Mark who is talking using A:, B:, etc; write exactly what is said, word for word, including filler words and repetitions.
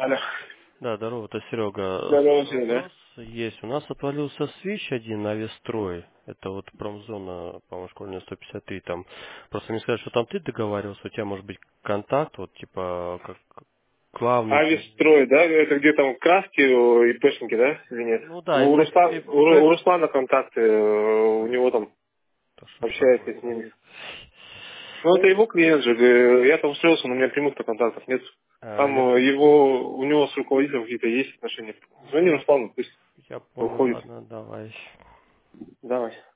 A: Алло.
B: Да, здорово, это Серега.
A: Здорово,
B: Слушай,
A: Серега.
B: вопрос есть. У нас отвалился свич один на Авиастрой. Это вот промзона, по-моему, школьная сто пятьдесят три. Там просто мне сказали, что там ты договаривался, у тебя может быть контакт, вот типа как главный.
A: Авистрой, да? Это где там краски, э, ИПшники, да? Или нет?
B: Ну да,
A: Ну, у,
B: именно
A: Русла-
B: при
A: у, Ру- у
B: проект.
A: Руслана контакты, э, у него там
B: Да что ж
A: общается
B: такое?
A: с ними. Ну, это его клиент же. э, Я там устроился, но у меня прямых-то контактов нет.
B: А,
A: Там
B: я,
A: э, его, у него с руководителем какие-то есть отношения. Звони
B: я,
A: Руслану, пусть
B: я понял,
A: выходит.
B: ладно, давай.
A: Давай.